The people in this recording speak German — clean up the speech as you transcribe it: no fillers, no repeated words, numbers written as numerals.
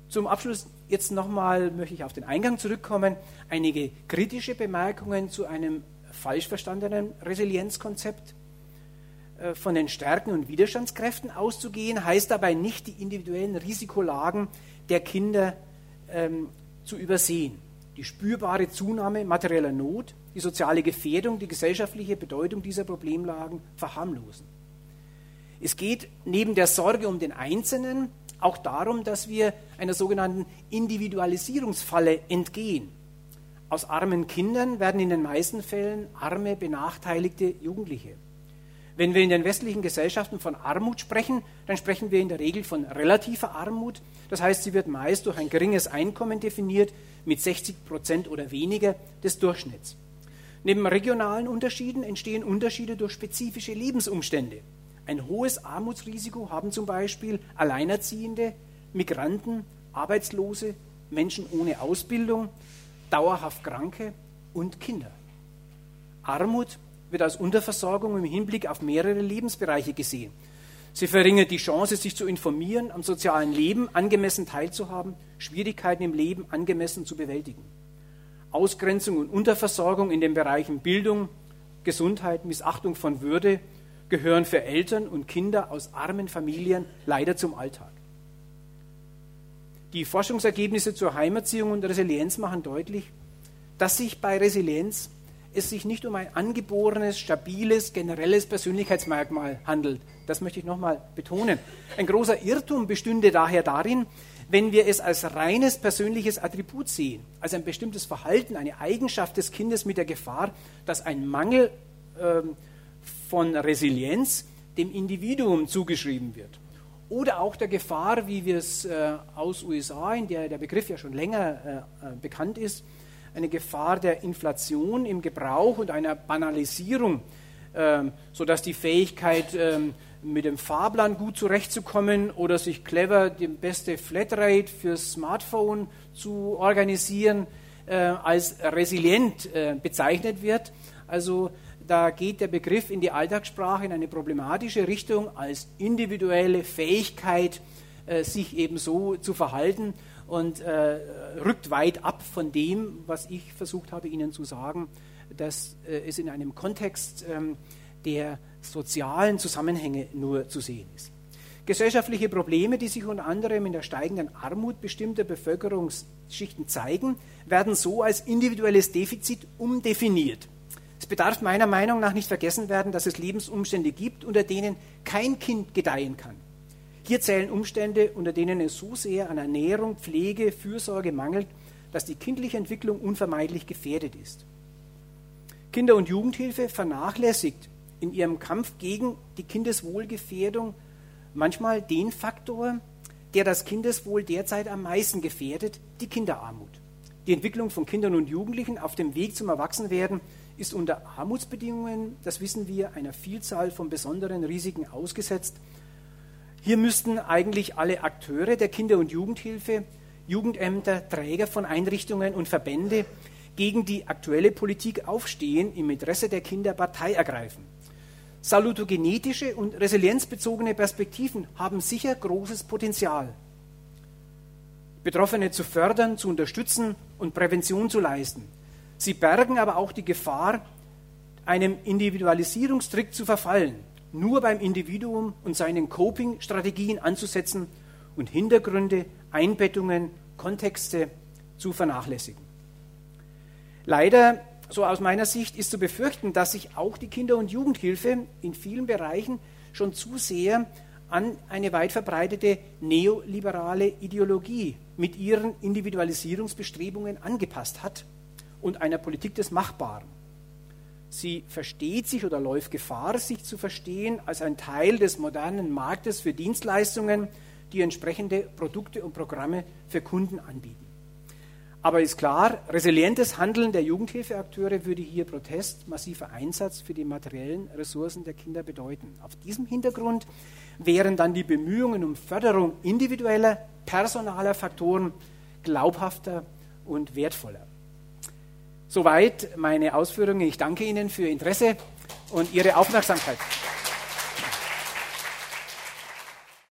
Zum Abschluss jetzt nochmal möchte ich auf den Eingang zurückkommen. Einige kritische Bemerkungen zu einem falsch verstandenen Resilienzkonzept. Von den Stärken und Widerstandskräften auszugehen, heißt dabei nicht, die individuellen Risikolagen der Kinder zu übersehen. Die spürbare Zunahme materieller Not, die soziale Gefährdung, die gesellschaftliche Bedeutung dieser Problemlagen verharmlosen. Es geht neben der Sorge um den Einzelnen auch darum, dass wir einer sogenannten Individualisierungsfalle entgehen. Aus armen Kindern werden in den meisten Fällen arme, benachteiligte Jugendliche. Wenn wir in den westlichen Gesellschaften von Armut sprechen, dann sprechen wir in der Regel von relativer Armut. Das heißt, sie wird meist durch ein geringes Einkommen definiert, mit 60% oder weniger des Durchschnitts. Neben regionalen Unterschieden entstehen Unterschiede durch spezifische Lebensumstände. Ein hohes Armutsrisiko haben zum Beispiel Alleinerziehende, Migranten, Arbeitslose, Menschen ohne Ausbildung, dauerhaft Kranke und Kinder. Armut wird als Unterversorgung im Hinblick auf mehrere Lebensbereiche gesehen. Sie verringert die Chance, sich zu informieren, am sozialen Leben angemessen teilzuhaben, Schwierigkeiten im Leben angemessen zu bewältigen. Ausgrenzung und Unterversorgung in den Bereichen Bildung, Gesundheit, Missachtung von Würde gehören für Eltern und Kinder aus armen Familien leider zum Alltag. Die Forschungsergebnisse zur Heimerziehung und Resilienz machen deutlich, dass sich bei Resilienz es sich nicht um ein angeborenes, stabiles, generelles Persönlichkeitsmerkmal handelt. Das möchte ich nochmal betonen. Ein großer Irrtum bestünde daher darin, wenn wir es als reines persönliches Attribut sehen, als ein bestimmtes Verhalten, eine Eigenschaft des Kindes mit der Gefahr, dass ein Mangel von Resilienz dem Individuum zugeschrieben wird. Oder auch der Gefahr, wie wir es aus USA, in der der Begriff ja schon länger bekannt ist, eine Gefahr der Inflation im Gebrauch und einer Banalisierung, sodass die Fähigkeit, mit dem Fahrplan gut zurechtzukommen oder sich clever die beste Flatrate fürs Smartphone zu organisieren, als resilient bezeichnet wird. Also da geht der Begriff in die Alltagssprache in eine problematische Richtung als individuelle Fähigkeit, sich eben so zu verhalten und rückt weit ab von dem, was ich versucht habe, Ihnen zu sagen, dass es in einem Kontext der sozialen Zusammenhänge nur zu sehen ist. Gesellschaftliche Probleme, die sich unter anderem in der steigenden Armut bestimmter Bevölkerungsschichten zeigen, werden so als individuelles Defizit umdefiniert. Es bedarf meiner Meinung nach nicht vergessen werden, dass es Lebensumstände gibt, unter denen kein Kind gedeihen kann. Hier zählen Umstände, unter denen es so sehr an Ernährung, Pflege, Fürsorge mangelt, dass die kindliche Entwicklung unvermeidlich gefährdet ist. Kinder- und Jugendhilfe vernachlässigt in ihrem Kampf gegen die Kindeswohlgefährdung manchmal den Faktor, der das Kindeswohl derzeit am meisten gefährdet, die Kinderarmut. Die Entwicklung von Kindern und Jugendlichen auf dem Weg zum Erwachsenwerden ist unter Armutsbedingungen, das wissen wir, einer Vielzahl von besonderen Risiken ausgesetzt. Hier müssten eigentlich alle Akteure der Kinder- und Jugendhilfe, Jugendämter, Träger von Einrichtungen und Verbände gegen die aktuelle Politik aufstehen, im Interesse der Kinder Partei ergreifen. Salutogenetische und resilienzbezogene Perspektiven haben sicher großes Potenzial. Betroffene zu fördern, zu unterstützen und Prävention zu leisten. Sie bergen aber auch die Gefahr, einem Individualisierungstrick zu verfallen, nur beim Individuum und seinen Coping-Strategien anzusetzen und Hintergründe, Einbettungen, Kontexte zu vernachlässigen. Leider, so aus meiner Sicht, ist zu befürchten, dass sich auch die Kinder- und Jugendhilfe in vielen Bereichen schon zu sehr an eine weit verbreitete neoliberale Ideologie mit ihren Individualisierungsbestrebungen angepasst hat und einer Politik des Machbaren. Sie versteht sich oder läuft Gefahr, sich zu verstehen als ein Teil des modernen Marktes für Dienstleistungen, die entsprechende Produkte und Programme für Kunden anbieten. Aber ist klar, resilientes Handeln der Jugendhilfeakteure würde hier Protest, massiver Einsatz für die materiellen Ressourcen der Kinder bedeuten. Auf diesem Hintergrund wären dann die Bemühungen um Förderung individueller, personaler Faktoren glaubhafter und wertvoller. Soweit meine Ausführungen. Ich danke Ihnen für Ihr Interesse und Ihre Aufmerksamkeit.